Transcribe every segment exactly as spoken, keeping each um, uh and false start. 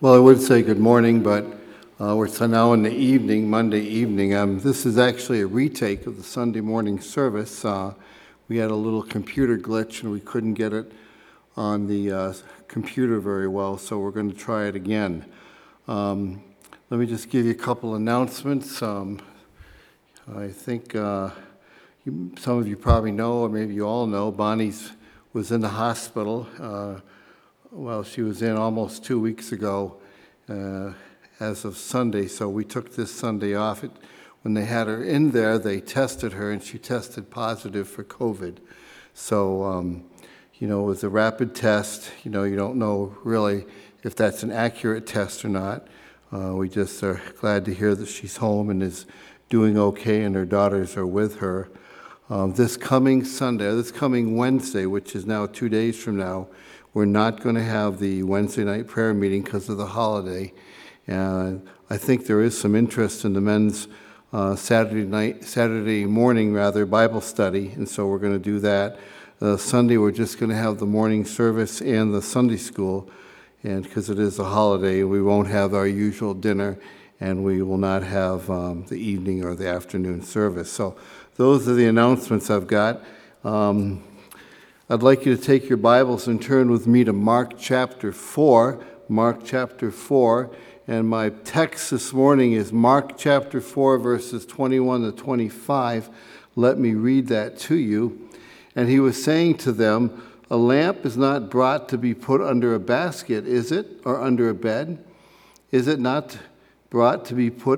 Well, I would say good morning, but uh, we're now in the evening, Monday evening. Um, this is actually a retake of the Sunday morning service. Uh, we had a little computer glitch and we couldn't get it on the uh, computer very well, so we're going to try it again. Um, let me just give you a couple announcements. Um, I think uh, you, some of you probably know, or maybe you all know, Bonnie's was in the hospital. Uh, Well, she was in almost two weeks ago uh, as of Sunday, so we took this Sunday off. It, when they had her in there, they tested her, and she tested positive for COVID. So, um, you know, it was a rapid test. You know, you don't know really if that's an accurate test or not. Uh, we just are glad to hear that she's home and is doing okay, and her daughters are with her. Um, this coming Sunday, this coming Wednesday, which is now two days from now, we're not going to have the Wednesday night prayer meeting because of the holiday. And I think there is some interest in the men's uh, Saturday night, Saturday morning rather, Bible study, and so we're going to do that. Uh, Sunday, we're just going to have the morning service and the Sunday school, and because it is a holiday, we won't have our usual dinner, and we will not have um, the evening or the afternoon service. So those are the announcements I've got. Um, I'd like you to take your Bibles and turn with me to Mark chapter four. Mark chapter four. And my text this morning is Mark chapter four, verses twenty-one to twenty-five. Let me read that to you. And he was saying to them, "A lamp is not brought to be put under a basket, is it? Or under a bed? Is it not brought to be put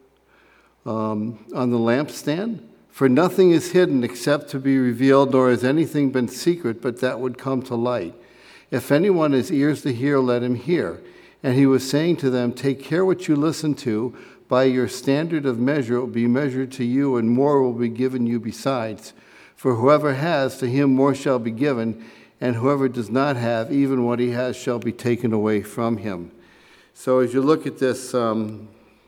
um, on the lampstand? For nothing is hidden except to be revealed, nor has anything been secret, but that would come to light. If anyone has ears to hear, let him hear." And he was saying to them, "Take care what you listen to. By your standard of measure it will be measured to you, and more will be given you besides. For whoever has, to him more shall be given, and whoever does not have, even what he has shall be taken away from him." So as you look at this um,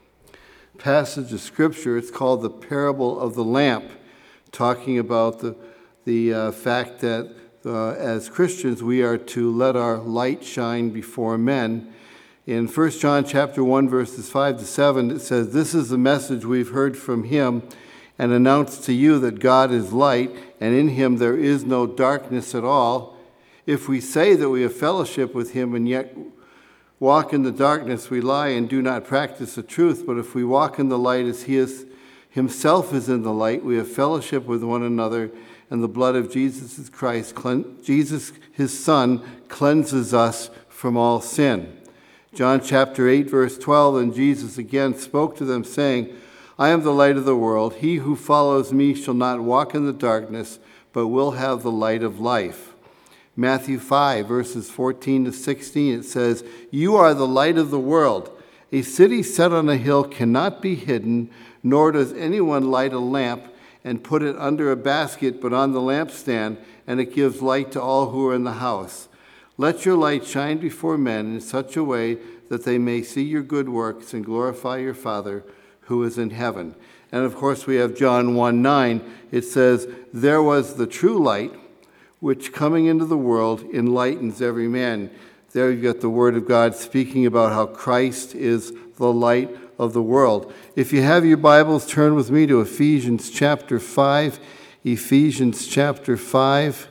passage of Scripture, it's called the parable of the lamp, talking about the the uh, fact that uh, as Christians we are to let our light shine before men. In First John chapter one, verses five to seven, it says, "This is the message we've heard from him and announced to you, that God is light, and in him there is no darkness at all. If we say that we have fellowship with him and yet walk in the darkness, we lie and do not practice the truth. But if we walk in the light as he is, himself is in the light, we have fellowship with one another, and the blood of Jesus Christ, Jesus, his Son, cleanses us from all sin." John chapter eight, verse twelve, "And Jesus again spoke to them, saying, I am the light of the world. He who follows me shall not walk in the darkness, but will have the light of life." Matthew five, verses fourteen to sixteen, it says, "You are the light of the world. A city set on a hill cannot be hidden, nor does anyone light a lamp and put it under a basket, but on the lampstand, and it gives light to all who are in the house. Let your light shine before men in such a way that they may see your good works and glorify your Father who is in heaven." And of course we have John one nine. It says, "There was the true light, which coming into the world enlightens every man." There you've got the Word of God speaking about how Christ is the light of the world. If you have your Bibles, turn with me to Ephesians chapter five. Ephesians chapter five.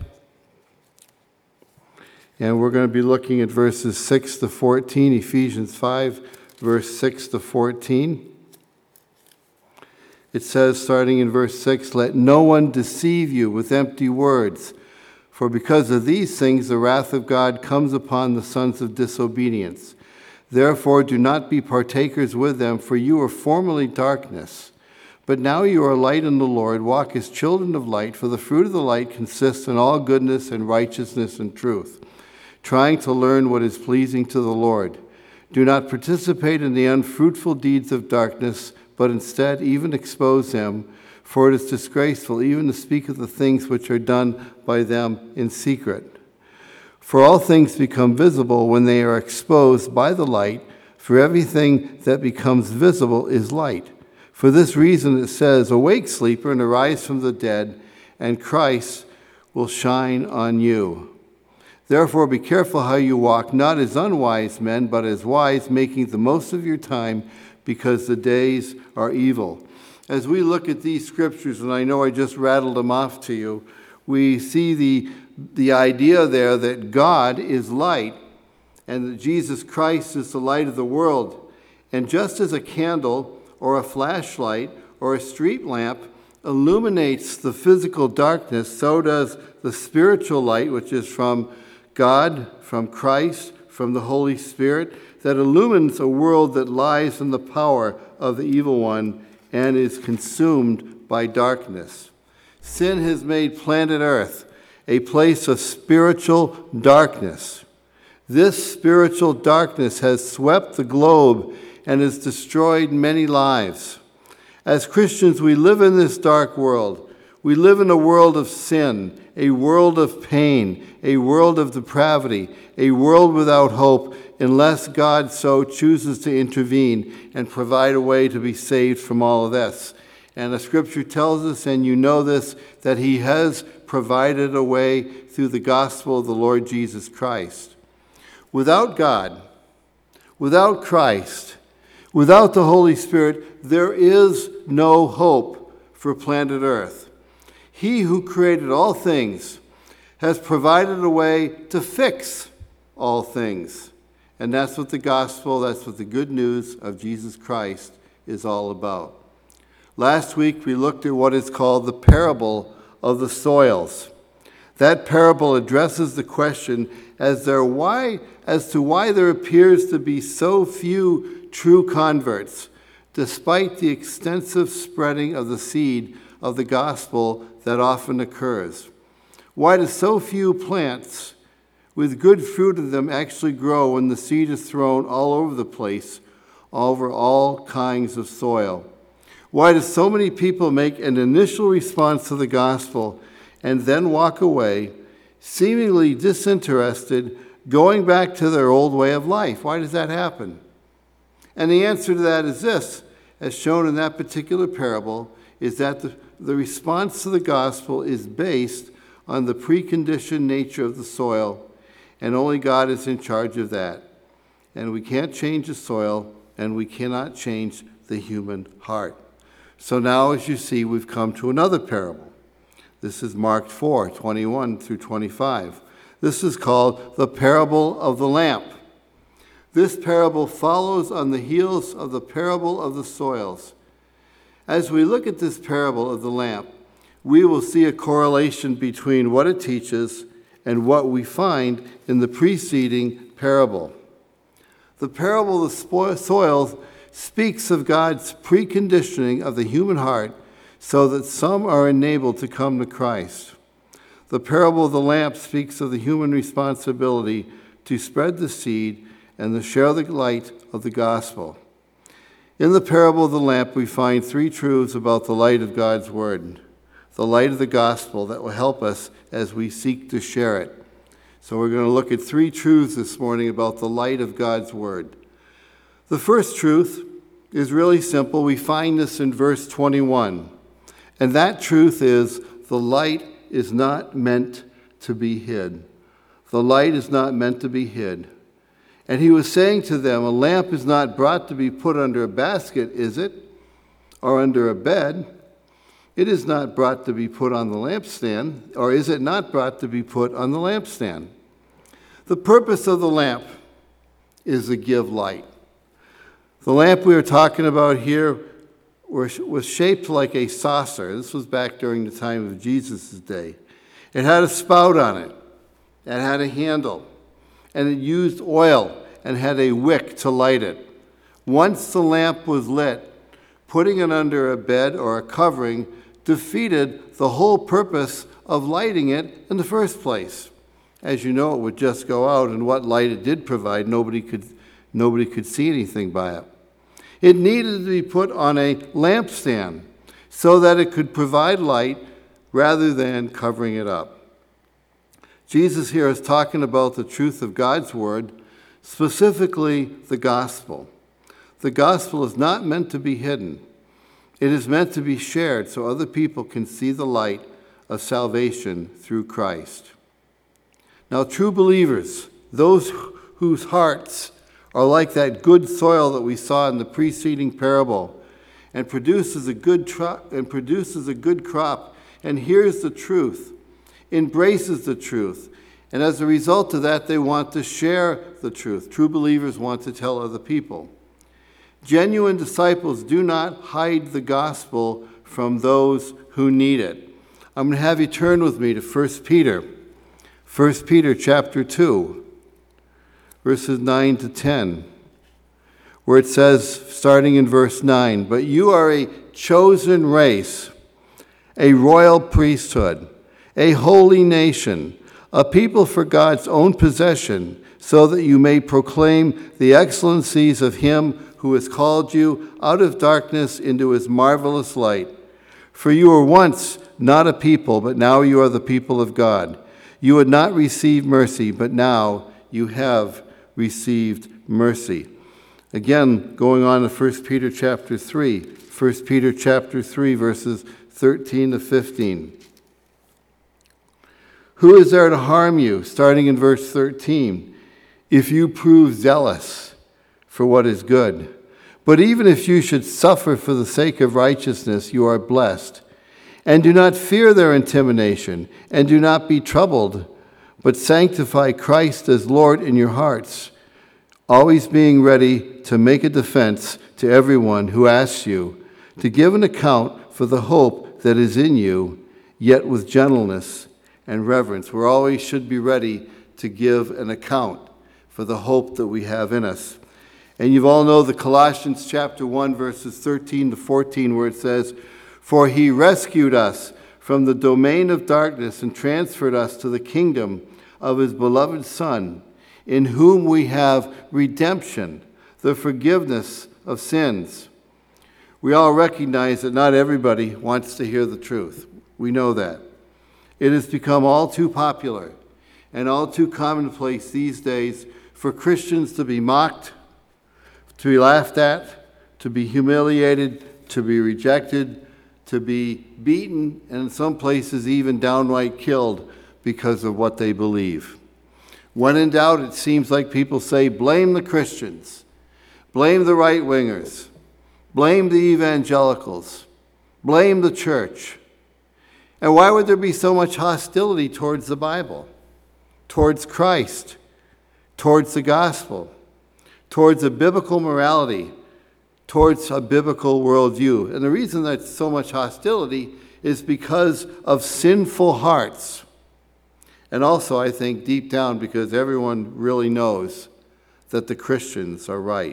And we're going to be looking at verses six to fourteen. Ephesians five, verse six to fourteen. It says, starting in verse six, "Let no one deceive you with empty words. For because of these things the wrath of God comes upon the sons of disobedience. Therefore do not be partakers with them, for you were formerly darkness. But now you are light in the Lord. Walk as children of light, for the fruit of the light consists in all goodness and righteousness and truth, trying to learn what is pleasing to the Lord. Do not participate in the unfruitful deeds of darkness, but instead even expose them. For it is disgraceful even to speak of the things which are done by them in secret. For all things become visible when they are exposed by the light, for everything that becomes visible is light. For this reason it says, 'Awake, sleeper, and arise from the dead, and Christ will shine on you.' Therefore, be careful how you walk, not as unwise men, but as wise, making the most of your time, because the days are evil. As we look at these scriptures, and I know I just rattled them off to you, we see the, the idea there that God is light, and that Jesus Christ is the light of the world. And just as a candle or a flashlight or a street lamp illuminates the physical darkness, so does the spiritual light, which is from God, from Christ, from the Holy Spirit, that illumines a world that lies in the power of the evil one and is consumed by darkness. Sin has made planet Earth a place of spiritual darkness. This spiritual darkness has swept the globe and has destroyed many lives. As Christians, we live in this dark world. We live in a world of sin, a world of pain, a world of depravity, a world without hope, unless God so chooses to intervene and provide a way to be saved from all of this. And the scripture tells us, and you know this, that he has provided a way through the gospel of the Lord Jesus Christ. Without God, without Christ, without the Holy Spirit, there is no hope for planet Earth. He who created all things has provided a way to fix all things. And that's what the gospel, that's what the good news of Jesus Christ is all about. Last week we looked at what is called the parable of the soils. That parable addresses the question as, there why, as to why there appears to be so few true converts, despite the extensive spreading of the seed of the gospel that often occurs. Why do so few plants with good fruit in them actually grow when the seed is thrown all over the place, over all kinds of soil? Why do so many people make an initial response to the gospel and then walk away, seemingly disinterested, going back to their old way of life? Why does that happen? And the answer to that is this, as shown in that particular parable, is that the, the response to the gospel is based on the preconditioned nature of the soil, and only God is in charge of that. And we can't change the soil, and we cannot change the human heart. So now, as you see, we've come to another parable. This is Mark four, twenty-one through twenty-five. This is called the parable of the lamp. This parable follows on the heels of the parable of the soils. As we look at this parable of the lamp, we will see a correlation between what it teaches and what we find in the preceding parable. The parable of the soils speaks of God's preconditioning of the human heart so that some are enabled to come to Christ. The parable of the lamp speaks of the human responsibility to spread the seed and to share the light of the gospel. In the parable of the lamp, we find three truths about the light of God's word, the light of the gospel that will help us as we seek to share it. So we're going to look at three truths this morning about the light of God's word. The first truth is really simple. We find this in verse twenty-one. And that truth is, the light is not meant to be hid. The light is not meant to be hid. And he was saying to them, a lamp is not brought to be put under a basket, is it? Or under a bed? It is not brought to be put on the lampstand, or is it not brought to be put on the lampstand? The purpose of the lamp is to give light. The lamp we are talking about here was shaped like a saucer. This was back during the time of Jesus' day. It had a spout on it. It had a handle. And it used oil and had a wick to light it. Once the lamp was lit, putting it under a bed or a covering defeated the whole purpose of lighting it in the first place. As you know, it would just go out, and what light it did provide, nobody could, nobody could see anything by it. It needed to be put on a lampstand so that it could provide light rather than covering it up. Jesus here is talking about the truth of God's word, specifically the gospel. The gospel is not meant to be hidden. It is meant to be shared so other people can see the light of salvation through Christ. Now, true believers, those whose hearts are like that good soil that we saw in the preceding parable, and produces a good tro- and produces a good crop, and hears the truth, embraces the truth, and as a result of that, they want to share the truth. True believers want to tell other people. Genuine disciples do not hide the gospel from those who need it. I'm going to have you turn with me to First Peter. First Peter chapter two, verses nine to ten, where it says, starting in verse nine, "But you are a chosen race, a royal priesthood, a holy nation, a people for God's own possession, so that you may proclaim the excellencies of him who has called you out of darkness into his marvelous light. For you were once not a people, but now you are the people of God. You had not received mercy, but now you have received mercy." Again, going on to First Peter chapter three. First Peter chapter three, verses thirteen to fifteen. "Who is there to harm you?" Starting in verse thirteen. "If you prove zealous for what is good. But even if you should suffer for the sake of righteousness, you are blessed. And do not fear their intimidation, and do not be troubled, but sanctify Christ as Lord in your hearts, always being ready to make a defense to everyone who asks you, to give an account for the hope that is in you, yet with gentleness and reverence." We always should be ready to give an account for the hope that we have in us. And you all know the Colossians chapter one, verses thirteen to fourteen, where it says, "For he rescued us from the domain of darkness and transferred us to the kingdom of his beloved Son, in whom we have redemption, the forgiveness of sins." We all recognize that not everybody wants to hear the truth. We know that. It has become all too popular and all too commonplace these days for Christians to be mocked, to be laughed at, to be humiliated, to be rejected, to be beaten, and in some places even downright killed because of what they believe. When in doubt, it seems like people say, blame the Christians, blame the right-wingers, blame the evangelicals, blame the church. And why would there be so much hostility towards the Bible, towards Christ, towards the gospel, towards a biblical morality, towards a biblical worldview? And the reason there's so much hostility is because of sinful hearts. And also, I think, deep down, because everyone really knows that the Christians are right,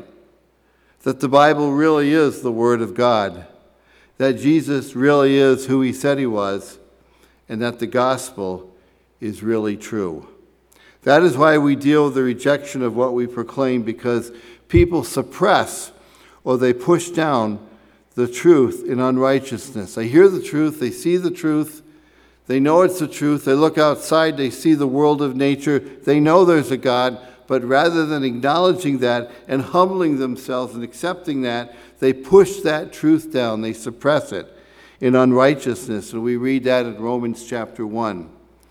that the Bible really is the Word of God, that Jesus really is who he said he was, and that the gospel is really true. That is why we deal with the rejection of what we proclaim, because people suppress or they push down the truth in unrighteousness. They hear the truth, they see the truth, they know it's the truth, they look outside, they see the world of nature, they know there's a God, but rather than acknowledging that and humbling themselves and accepting that, they push that truth down, they suppress it in unrighteousness. And we read that in Romans chapter one.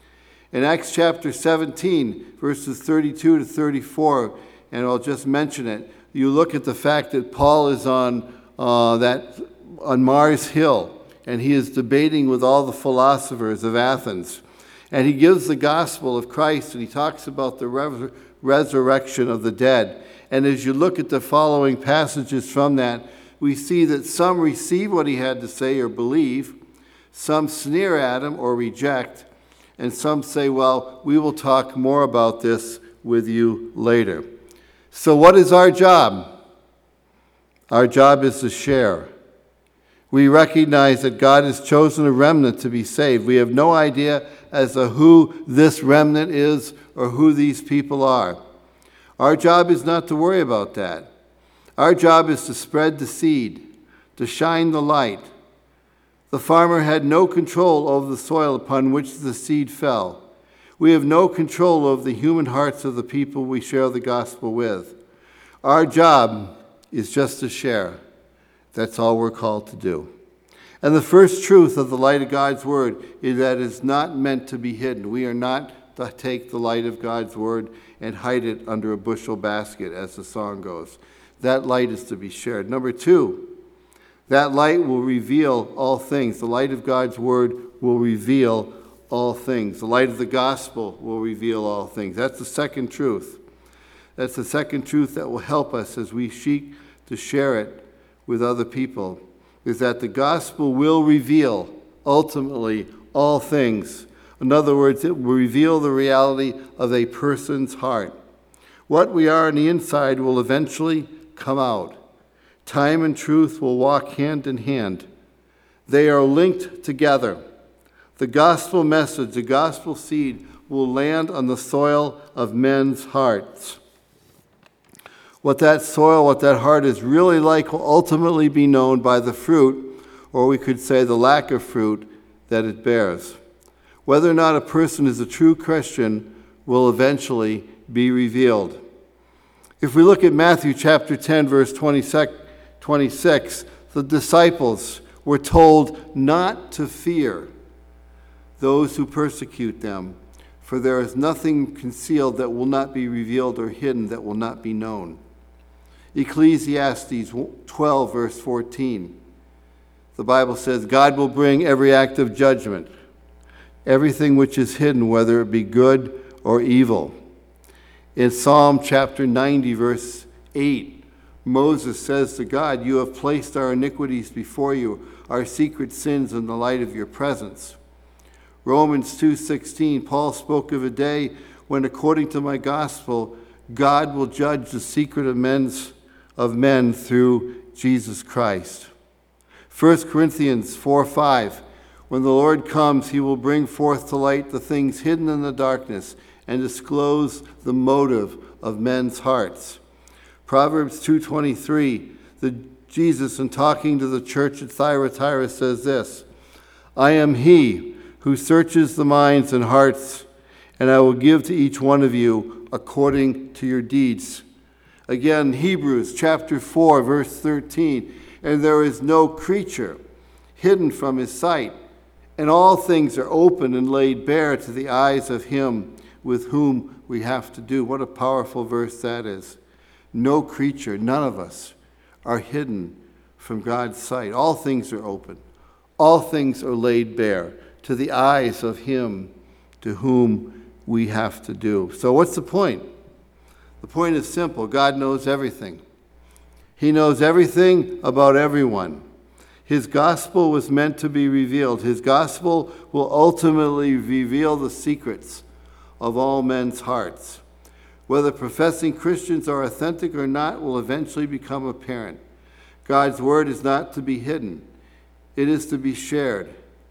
In Acts chapter seventeen, verses thirty-two to thirty-four, and I'll just mention it, you look at the fact that Paul is on uh, that on Mars Hill, and he is debating with all the philosophers of Athens. And he gives the gospel of Christ, and he talks about the re- resurrection of the dead. And as you look at the following passages from that, we see that some receive what he had to say or believe, some sneer at him or reject, and some say, well, we will talk more about this with you later. So what is our job? Our job is to share. We recognize that God has chosen a remnant to be saved. We have no idea as to who this remnant is or who these people are. Our job is not to worry about that. Our job is to spread the seed, to shine the light. The farmer had no control over the soil upon which the seed fell. We have no control over the human hearts of the people we share the gospel with. Our job is just to share. That's all we're called to do. And the first truth of the light of God's word is that it's not meant to be hidden. We are not to take the light of God's word and hide it under a bushel basket, as the song goes. That light is to be shared. Number two, that light will reveal all things. The light of God's word will reveal all things. The light of the gospel will reveal all things. That's the second truth. That's the second truth that will help us as we seek to share it with other people, is that the gospel will reveal ultimately all things. In other words, it will reveal the reality of a person's heart. What we are on the inside will eventually come out. Time and truth will walk hand in hand. They are linked together. The gospel message, the gospel seed, will land on the soil of men's hearts. What that soil, what that heart is really like will ultimately be known by the fruit, or we could say the lack of fruit, that it bears. Whether or not a person is a true Christian will eventually be revealed. If we look at Matthew chapter ten, verse twenty-six, the disciples were told not to fear those who persecute them, for there is nothing concealed that will not be revealed or hidden that will not be known. Ecclesiastes twelve, verse fourteen, the Bible says, God will bring every act of judgment, everything which is hidden, whether it be good or evil. In Psalm chapter ninety, verse eight, Moses says to God, you have placed our iniquities before you, our secret sins in the light of your presence. Romans two sixteen, Paul spoke of a day when, according to my gospel, God will judge the secret of men's of men through Jesus Christ. First Corinthians four five, when the Lord comes, he will bring forth to light the things hidden in the darkness and disclose the motive of men's hearts. Proverbs two twenty-three, the Jesus, in talking to the church at Thyatira, says this, I am he who searches the minds and hearts, and I will give to each one of you according to your deeds. Again, Hebrews chapter four, verse thirteen, and there is no creature hidden from his sight, and all things are open and laid bare to the eyes of him with whom we have to do. What a powerful verse that is. No creature, none of us, are hidden from God's sight. All things are open. All things are laid bare to the eyes of him to whom we have to do. So what's the point? The point is simple. God knows everything. He knows everything about everyone. His gospel was meant to be revealed. His gospel will ultimately reveal the secrets of all men's hearts. Whether professing Christians are authentic or not will eventually become apparent. God's word is not to be hidden. It is to be shared.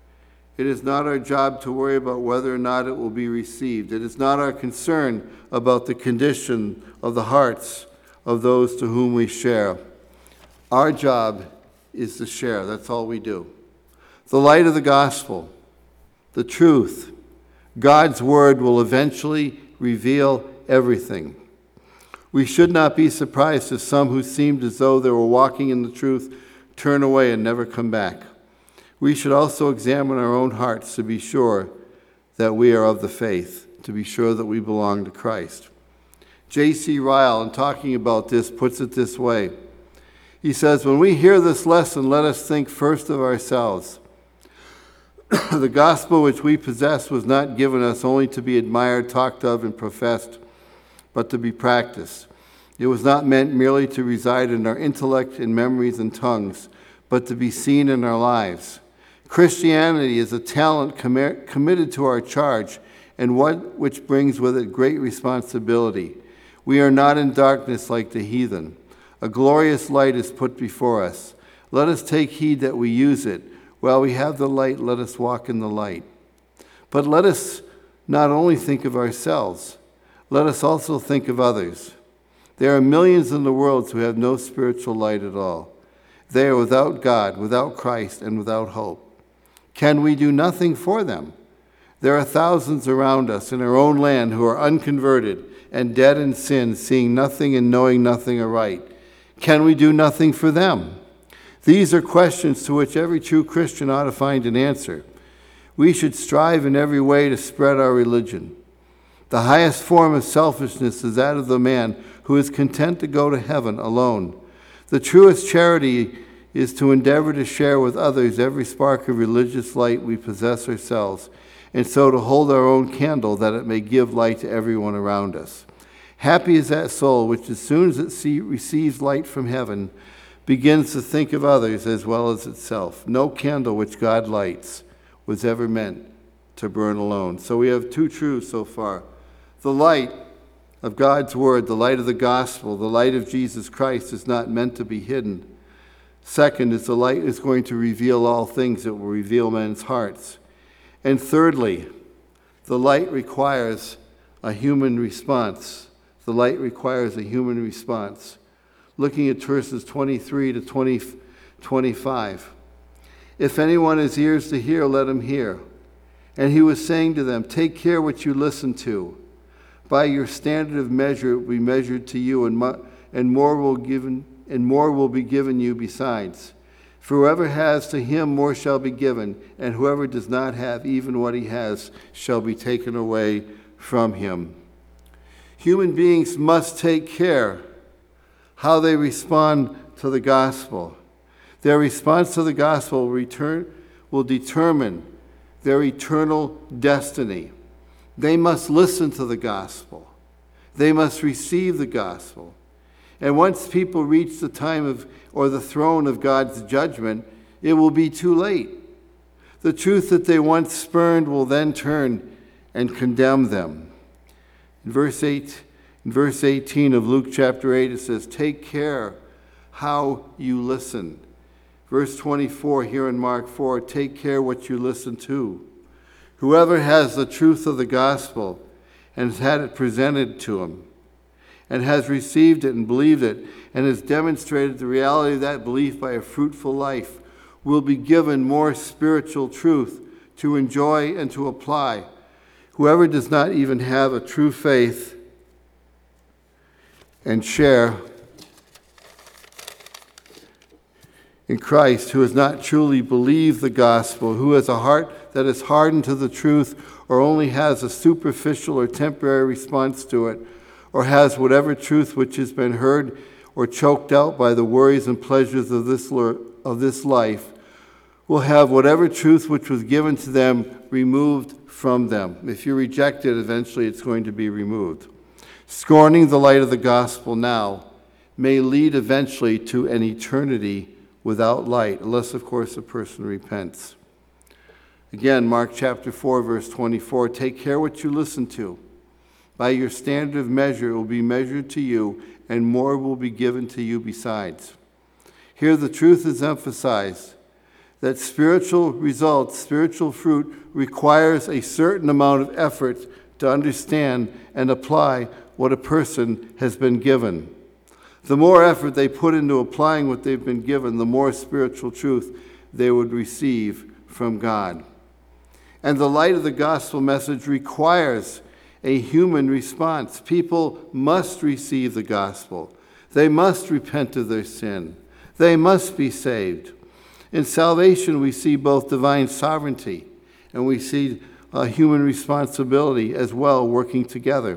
It is not our job to worry about whether or not it will be received. It is not our concern about the condition of the hearts of those to whom we share. Our job is to share. That's all we do. The light of the gospel, the truth, God's word will eventually reveal everything. We should not be surprised if some who seemed as though they were walking in the truth turn away and never come back. We should also examine our own hearts to be sure that we are of the faith, to be sure that we belong to Christ. J C Ryle, in talking about this, puts it this way. He says, when we hear this lesson, let us think first of ourselves. The gospel which we possess was not given us only to be admired, talked of, and professed, but to be practiced. It was not meant merely to reside in our intellect and memories and tongues, but to be seen in our lives. Christianity is a talent com- committed to our charge, and one which brings with it great responsibility. We are not in darkness like the heathen. A glorious light is put before us. Let us take heed that we use it. While we have the light, let us walk in the light. But let us not only think of ourselves, let us also think of others. There are millions in the world who have no spiritual light at all. They are without God, without Christ, and without hope. Can we do nothing for them? There are thousands around us in our own land who are unconverted and dead in sin, seeing nothing and knowing nothing aright. Can we do nothing for them? These are questions to which every true Christian ought to find an answer. We should strive in every way to spread our religion. The highest form of selfishness is that of the man who is content to go to heaven alone. The truest charity is to endeavor to share with others every spark of religious light we possess ourselves, and so to hold our own candle that it may give light to everyone around us. Happy is that soul which, as soon as it see, receives light from heaven, begins to think of others as well as itself. No candle which God lights was ever meant to burn alone. So we have two truths so far. The light of God's word, the light of the gospel, the light of Jesus Christ is not meant to be hidden. Second is the light is going to reveal all things. It will reveal men's hearts. And thirdly, the light requires a human response. The light requires a human response. Looking at verses twenty-three to twenty, twenty-five. If anyone has ears to hear, let him hear. And he was saying to them, take care what you listen to. By your standard of measure it will be measured to you, and, mo- and more will given, and more will be given you besides. For whoever has, to him more shall be given, and whoever does not have, even what he has shall be taken away from him. Human beings must take care how they respond to the gospel. Their response to the gospel will, return, will determine their eternal destiny. They must listen to the gospel. They must receive the gospel. And once people reach the time of, or the throne of God's judgment, it will be too late. The truth that they once spurned will then turn and condemn them. In verse eight, in verse eighteen of Luke chapter eight, it says, take care how you listen. Verse twenty-four here in Mark four, take care what you listen to. Whoever has the truth of the gospel and has had it presented to him and has received it and believed it and has demonstrated the reality of that belief by a fruitful life will be given more spiritual truth to enjoy and to apply. Whoever does not even have a true faith and share in Christ, who has not truly believed the gospel, who has a heart that is hardened to the truth, or only has a superficial or temporary response to it, or has whatever truth which has been heard or choked out by the worries and pleasures of this, of this life, will have whatever truth which was given to them removed from them. If you reject it, eventually it's going to be removed. Scorning the light of the gospel now may lead eventually to an eternity without light, unless, of course, a person repents. Again, Mark chapter four, verse twenty-four, take care what you listen to. By your standard of measure it will be measured to you, and more will be given to you besides. Here the truth is emphasized that spiritual results, spiritual fruit, requires a certain amount of effort to understand and apply what a person has been given. The more effort they put into applying what they've been given, the more spiritual truth they would receive from God. And the light of the gospel message requires a human response. People must receive the gospel. They must repent of their sin. They must be saved. In salvation, we see both divine sovereignty and we see uh, human responsibility as well working together.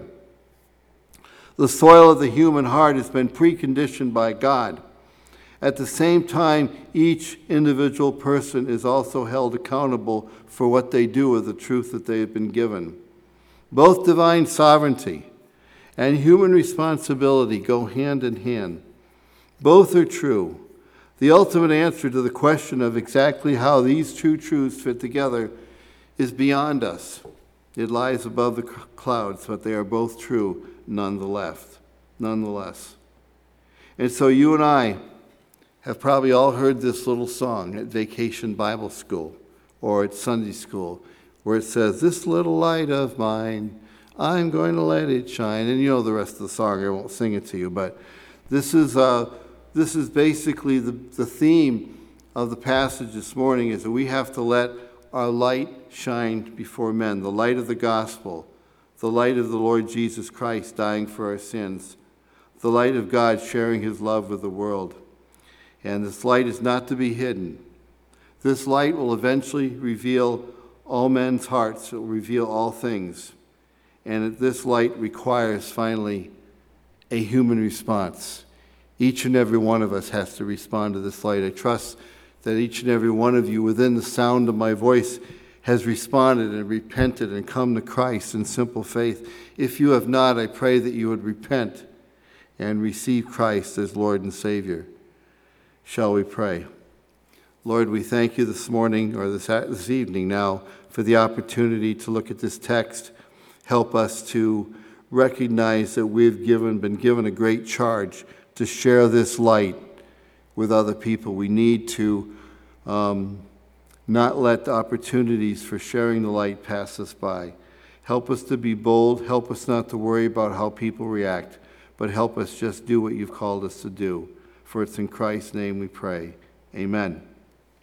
The soil of the human heart has been preconditioned by God. At the same time, each individual person is also held accountable for what they do with the truth that they have been given. Both divine sovereignty and human responsibility go hand in hand. Both are true. The ultimate answer to the question of exactly how these two truths fit together is beyond us. It lies above the clouds, but they are both true nonetheless. Nonetheless. And so you and I have probably all heard this little song at Vacation Bible School or at Sunday school, where it says, this little light of mine, I'm going to let it shine. And you know the rest of the song. I won't sing it to you, but this is uh, this is basically the, the theme of the passage this morning, is that we have to let our light shine before men, the light of the gospel, the light of the Lord Jesus Christ dying for our sins, the light of God sharing his love with the world. And this light is not to be hidden. This light will eventually reveal all men's hearts. It will reveal all things. And this light requires, finally, a human response. Each and every one of us has to respond to this light. I trust that each and every one of you within the sound of my voice has responded and repented and come to Christ in simple faith. If you have not, I pray that you would repent and receive Christ as Lord and Savior. Shall we pray? Lord, we thank you this morning, or this, this evening now, for the opportunity to look at this text. Help us to recognize that we've given, been given a great charge to share this light with other people. We need to um, not let the opportunities for sharing the light pass us by. Help us to be bold. Help us not to worry about how people react, but help us just do what you've called us to do. For it's in Christ's name we pray. Amen.